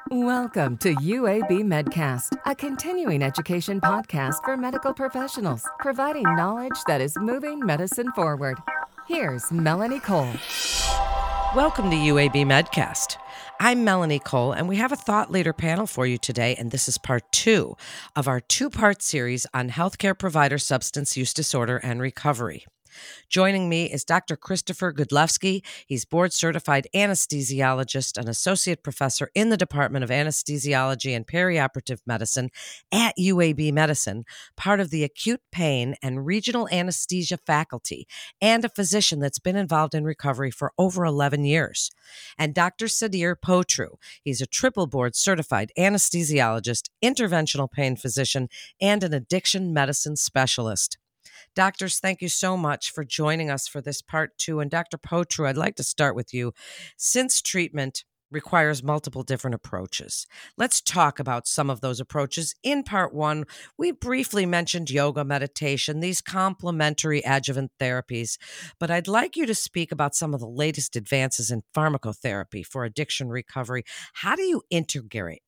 Welcome to UAB Medcast, a continuing education podcast for medical professionals, providing knowledge that is moving medicine forward. Here's Melanie Cole. Welcome to UAB Medcast. I'm Melanie Cole, and we have a thought leader panel for you today, and this is part 2 of our 2-part series on healthcare provider substance use disorder and recovery. Joining me is Dr. Christopher Godlewski. He's board-certified anesthesiologist and associate professor in the Department of Anesthesiology and Perioperative Medicine at UAB Medicine, part of the acute pain and regional anesthesia faculty, and a physician that's been involved in recovery for over 11 years. And Dr. Sudhir Potru. He's a triple board-certified anesthesiologist, interventional pain physician, and an addiction medicine specialist. Doctors, thank you so much for joining us for this part 2. And Dr. Potru, I'd like to start with you. Since treatment requires multiple different approaches, let's talk about some of those approaches. In part 1, we briefly mentioned yoga, meditation, these complementary adjuvant therapies, but I'd like you to speak about some of the latest advances in pharmacotherapy for addiction recovery. How do you integrate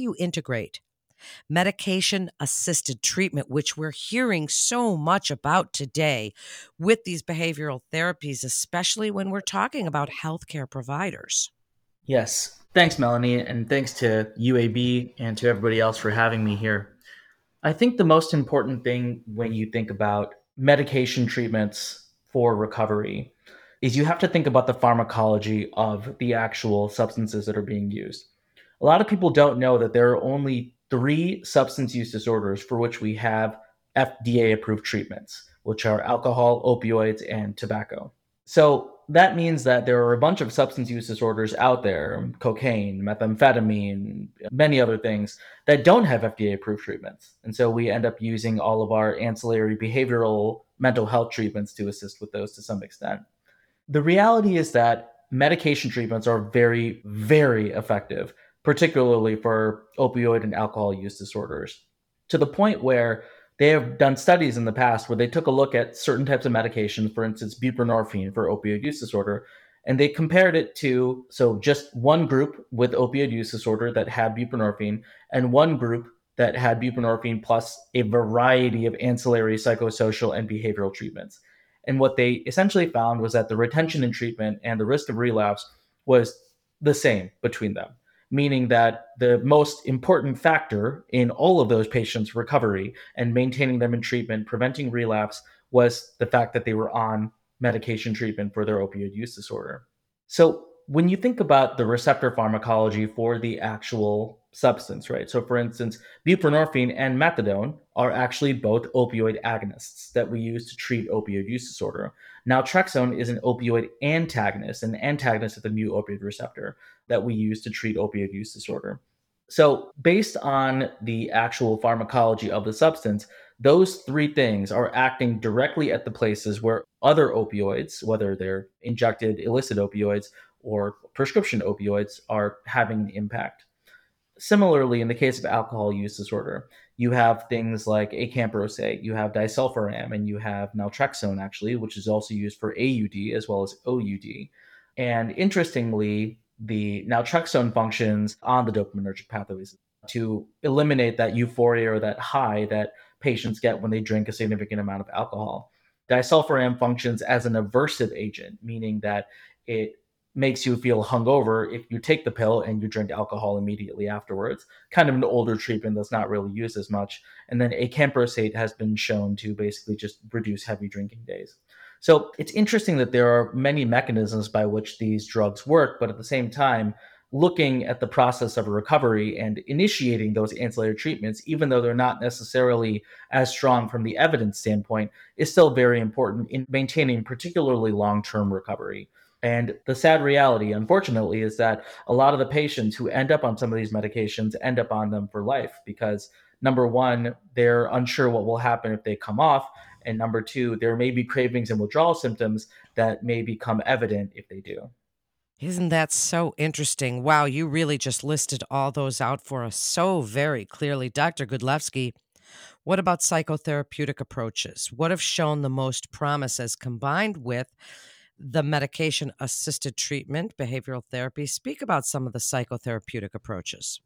medication-assisted treatment, which we're hearing so much about today with these behavioral therapies, especially when we're talking about healthcare providers? Yes. Thanks, Melanie, and thanks to UAB and to everybody else for having me here. I think the most important thing when you think about medication treatments for recovery is you have to think about the pharmacology of the actual substances that are being used. A lot of people don't know that there are only 3 substance use disorders for which we have FDA-approved treatments, which are alcohol, opioids, and tobacco. So that means that there are a bunch of substance use disorders out there, cocaine, methamphetamine, many other things, that don't have FDA-approved treatments. And so we end up using all of our ancillary behavioral mental health treatments to assist with those to some extent. The reality is that medication treatments are very, very effective, particularly for opioid and alcohol use disorders, to the point where they have done studies in the past where they took a look at certain types of medications, for instance, buprenorphine for opioid use disorder, and they compared it to, so just one group with opioid use disorder that had buprenorphine and one group that had buprenorphine plus a variety of ancillary psychosocial and behavioral treatments. And what they essentially found was that the retention in treatment and the risk of relapse was the same between them, meaning that the most important factor in all of those patients' recovery and maintaining them in treatment, preventing relapse, was the fact that they were on medication treatment for their opioid use disorder. So when you think about the receptor pharmacology for the actual substance, right? So for instance, buprenorphine and methadone are actually both opioid agonists that we use to treat opioid use disorder. Naltrexone is an opioid antagonist, an antagonist of the mu opioid receptor that we use to treat opioid use disorder. So based on the actual pharmacology of the substance, those 3 things are acting directly at the places where other opioids, whether they're injected illicit opioids or prescription opioids, are having an impact. Similarly, in the case of alcohol use disorder, you have things like acamprosate, you have disulfiram, and you have naltrexone, actually, which is also used for AUD as well as OUD. And interestingly, the naltrexone functions on the dopaminergic pathways to eliminate that euphoria or that high that patients get when they drink a significant amount of alcohol. Disulfiram functions as an aversive agent, meaning that it makes you feel hungover if you take the pill and you drink alcohol immediately afterwards. Kind of an older treatment that's not really used as much. And then acamprosate has been shown to basically just reduce heavy drinking days. So it's interesting that there are many mechanisms by which these drugs work, but at the same time, looking at the process of recovery and initiating those ancillary treatments, even though they're not necessarily as strong from the evidence standpoint, is still very important in maintaining particularly long-term recovery. And the sad reality, unfortunately, is that a lot of the patients who end up on some of these medications end up on them for life because, number one, they're unsure what will happen if they come off. And number 2, there may be cravings and withdrawal symptoms that may become evident if they do. Isn't that so interesting? Wow, you really just listed all those out for us so very clearly. Dr. Godlewski, what about psychotherapeutic approaches? What have shown the most promise as combined with the medication-assisted treatment, behavioral therapy? Speak about some of the psychotherapeutic approaches.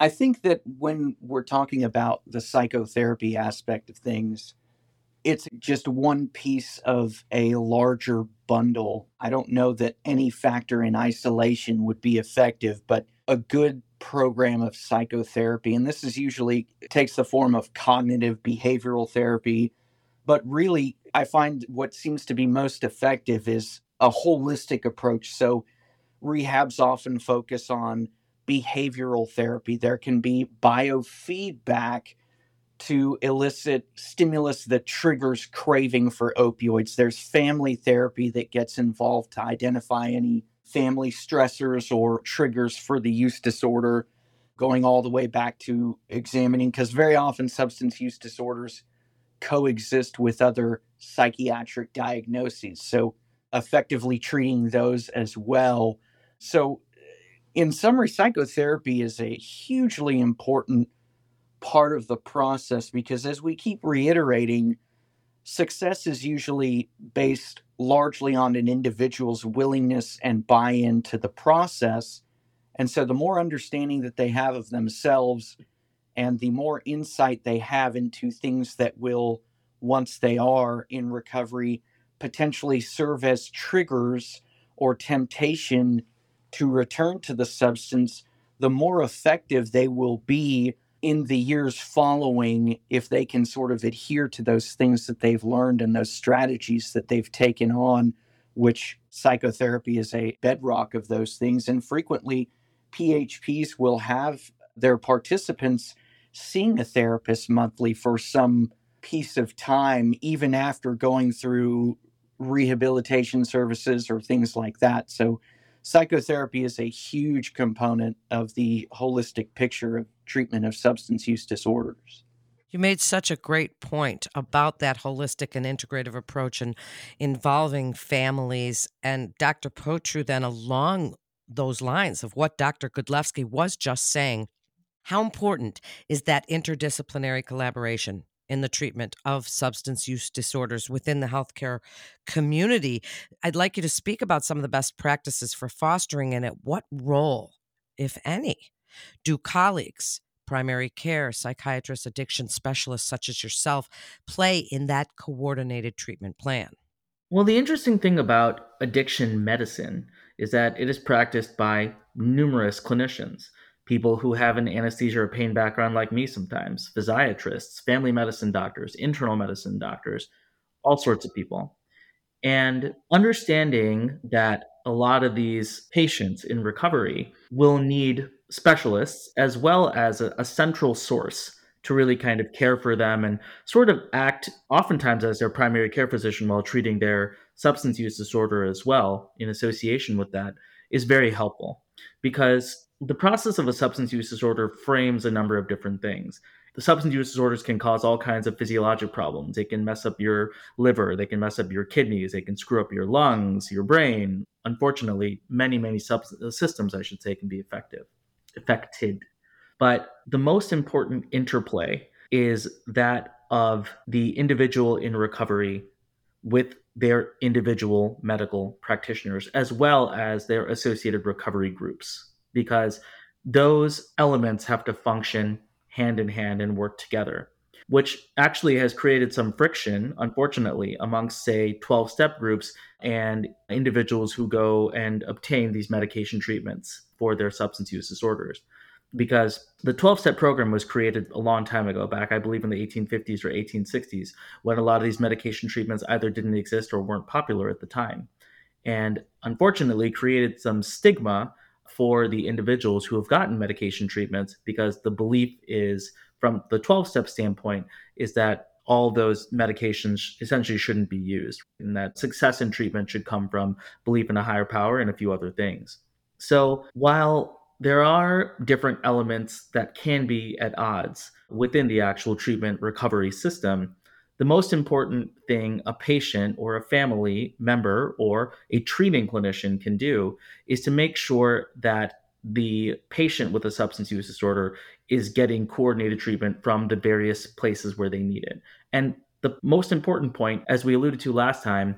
I think that when we're talking about the psychotherapy aspect of things, it's just one piece of a larger bundle. I don't know that any factor in isolation would be effective, but a good program of psychotherapy, and this is usually takes the form of cognitive behavioral therapy, but really I find what seems to be most effective is a holistic approach. So rehabs often focus on behavioral therapy. There can be biofeedback to elicit stimulus that triggers craving for opioids. There's family therapy that gets involved to identify any family stressors or triggers for the use disorder, going all the way back to examining, because very often substance use disorders coexist with other psychiatric diagnoses. So, effectively treating those as well. So, in summary, psychotherapy is a hugely important part of the process because, as we keep reiterating, success is usually based largely on an individual's willingness and buy in to the process. And so, the more understanding that they have of themselves and the more insight they have into things that will, once they are in recovery, potentially serve as triggers or temptation to return to the substance, the more effective they will be in the years following if they can sort of adhere to those things that they've learned and those strategies that they've taken on, which psychotherapy is a bedrock of those things. And frequently, PHPs will have their participants seeing a therapist monthly for some piece of time, even after going through rehabilitation services or things like that. So psychotherapy is a huge component of the holistic picture of treatment of substance use disorders. You made such a great point about that holistic and integrative approach and involving families. And Dr. Potru, then along those lines of what Dr. Godlewski was just saying, how important is that interdisciplinary collaboration in the treatment of substance use disorders within the healthcare community? I'd like you to speak about some of the best practices for fostering in it. What role, if any, do colleagues, primary care, psychiatrists, addiction specialists such as yourself play in that coordinated treatment plan? Well, the interesting thing about addiction medicine is that it is practiced by numerous clinicians, people who have an anesthesia or pain background like me sometimes, physiatrists, family medicine doctors, internal medicine doctors, all sorts of people. And understanding that a lot of these patients in recovery will need specialists as well as a central source to really kind of care for them and sort of act oftentimes as their primary care physician while treating their substance use disorder as well in association with that is very helpful because the process of a substance use disorder frames a number of different things. The substance use disorders can cause all kinds of physiologic problems. They can mess up your liver, they can mess up your kidneys, they can screw up your lungs, your brain. Unfortunately, many systems, I should say, can be affected. But the most important interplay is that of the individual in recovery with their individual medical practitioners, as well as their associated recovery groups, because those elements have to function hand in hand and work together, which actually has created some friction, unfortunately, amongst, say, 12-step groups and individuals who go and obtain these medication treatments for their substance use disorders. Because the 12-step program was created a long time ago, back, I believe, in the 1850s or 1860s, when a lot of these medication treatments either didn't exist or weren't popular at the time. And unfortunately created some stigma for the individuals who have gotten medication treatments because the belief is, from the 12-step standpoint, is that all those medications essentially shouldn't be used and that success in treatment should come from belief in a higher power and a few other things. So while there are different elements that can be at odds within the actual treatment recovery system, the most important thing a patient or a family member or a treating clinician can do is to make sure that the patient with a substance use disorder is getting coordinated treatment from the various places where they need it. And the most important point, as we alluded to last time,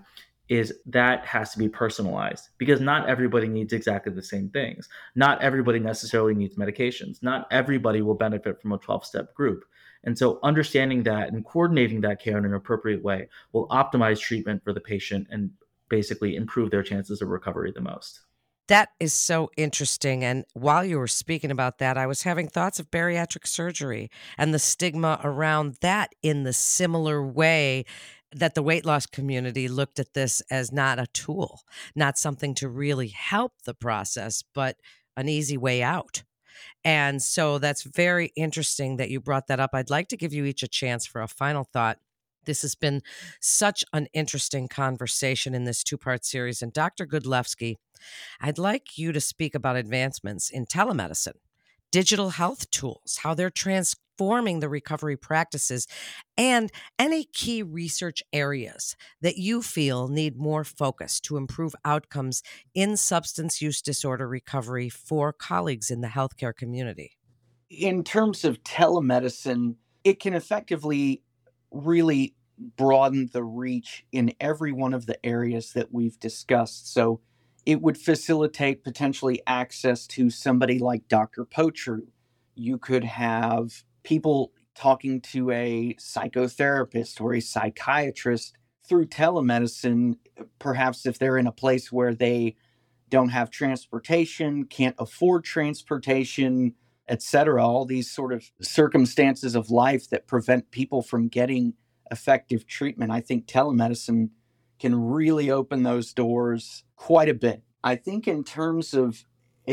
is that has to be personalized because not everybody needs exactly the same things. Not everybody necessarily needs medications. Not everybody will benefit from a 12-step group. And so understanding that and coordinating that care in an appropriate way will optimize treatment for the patient and basically improve their chances of recovery the most. That is so interesting. And while you were speaking about that, I was having thoughts of bariatric surgery and the stigma around that in the similar way that the weight loss community looked at this as not a tool, not something to really help the process, but an easy way out. And so that's very interesting that you brought that up. I'd like to give you each a chance for a final thought. This has been such an interesting conversation in this two-part series. And Dr. Godlewski, I'd like you to speak about advancements in telemedicine, digital health tools, how they're transforming the recovery practices, and any key research areas that you feel need more focus to improve outcomes in substance use disorder recovery for colleagues in the healthcare community. In terms of telemedicine, it can effectively really broaden the reach in every one of the areas that we've discussed. So it would facilitate potentially access to somebody like Dr. Potru. You could have people talking to a psychotherapist or a psychiatrist through telemedicine, perhaps if they're in a place where they don't have transportation, can't afford transportation, etc. All these sort of circumstances of life that prevent people from getting effective treatment. I think telemedicine can really open those doors quite a bit. I think in terms of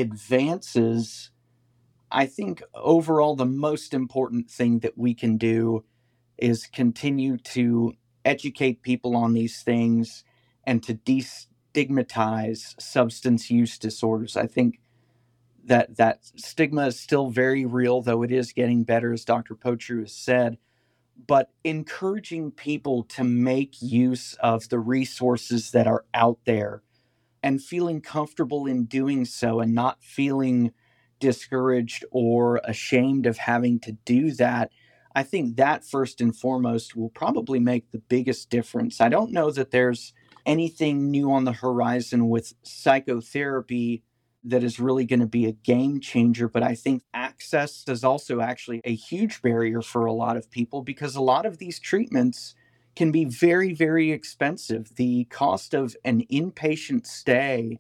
advances, I think overall the most important thing that we can do is continue to educate people on these things and to destigmatize substance use disorders. I think that stigma is still very real, though it is getting better, as Dr. Potru has said. But encouraging people to make use of the resources that are out there and feeling comfortable in doing so and not feeling discouraged or ashamed of having to do that, I think that first and foremost will probably make the biggest difference. I don't know that there's anything new on the horizon with psychotherapy that is really going to be a game changer, but I think access is also actually a huge barrier for a lot of people because a lot of these treatments can be very, very expensive. The cost of an inpatient stay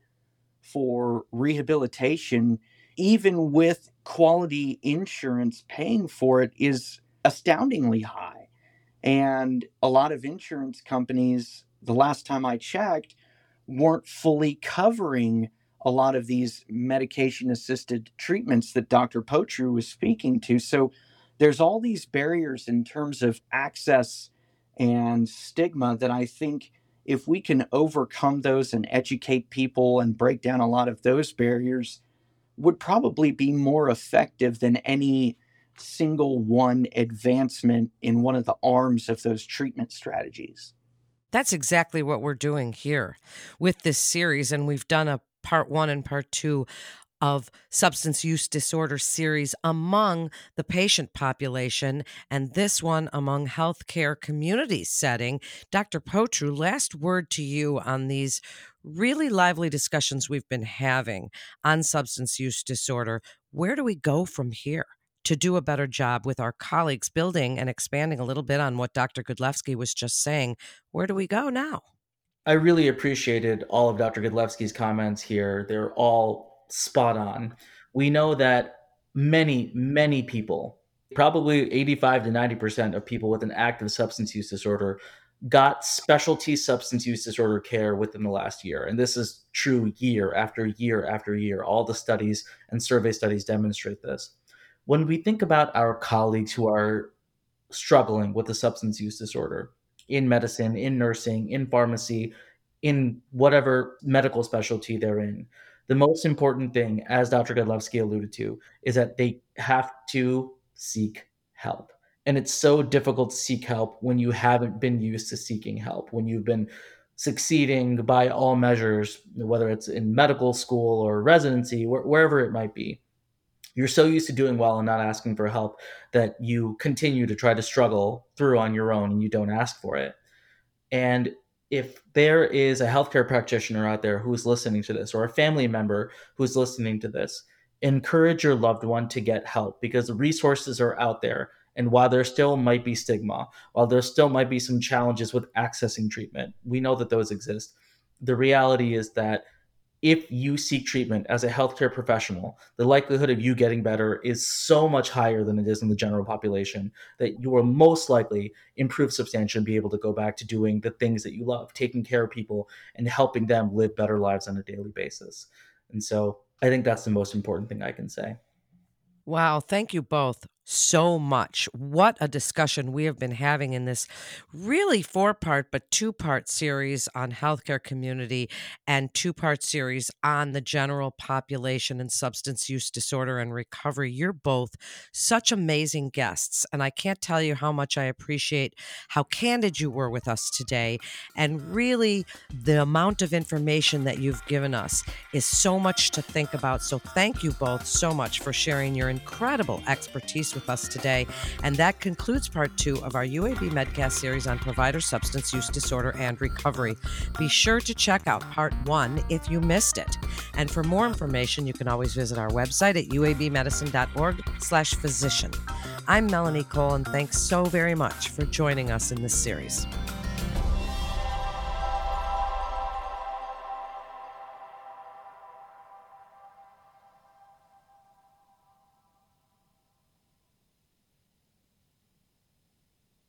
for rehabilitation, even with quality insurance paying for it, is astoundingly high. And a lot of insurance companies, the last time I checked, weren't fully covering a lot of these medication-assisted treatments that Dr. Potru was speaking to. So there's all these barriers in terms of access and stigma that I think if we can overcome those and educate people and break down a lot of those barriers, would probably be more effective than any single one advancement in one of the arms of those treatment strategies. That's exactly what we're doing here with this series. And we've done a part 1 and part 2 of substance use disorder series among the patient population, and this one among healthcare community setting. Dr. Potru, last word to you on these really lively discussions we've been having on substance use disorder. Where do we go from here to do a better job with our colleagues, building and expanding a little bit on what Dr. Godlewski was just saying? Where do we go now? I really appreciated all of Dr. Godlewski's comments here. They're all spot on. We know that many people, probably 85 to 90% of people with an active substance use disorder, got specialty substance use disorder care within the last year. And this is true year after year after year. All the studies and survey studies demonstrate this. When we think about our colleagues who are struggling with a substance use disorder in medicine, in nursing, in pharmacy, in whatever medical specialty they're in, the most important thing, as Dr. Godlewski alluded to, is that they have to seek help. And it's so difficult to seek help when you haven't been used to seeking help, when you've been succeeding by all measures, whether it's in medical school or residency, wherever it might be. You're so used to doing well and not asking for help that you continue to try to struggle through on your own and you don't ask for it. And if there is a healthcare practitioner out there who's listening to this, or a family member who's listening to this, encourage your loved one to get help, because the resources are out there. And while there still might be stigma, while there still might be some challenges with accessing treatment, we know that those exist. The reality is that if you seek treatment as a healthcare professional, the likelihood of you getting better is so much higher than it is in the general population that you will most likely improve substantially and be able to go back to doing the things that you love, taking care of people and helping them live better lives on a daily basis. And so I think that's the most important thing I can say. Wow, thank you both so much. What a discussion we have been having in this really 4-part but 2-part series on healthcare community and 2-part series on the general population and substance use disorder and recovery. You're both such amazing guests, and I can't tell you how much I appreciate how candid you were with us today, and really the amount of information that you've given us is so much to think about. So thank you both so much for sharing your incredible expertise with us today. And that concludes part 2 of our UAB Medcast series on provider substance use disorder and recovery. Be sure to check out part 1 if you missed it. And for more information, you can always visit our website at uabmedicine.org/physician. I'm Melanie Cole, and thanks so very much for joining us in this series.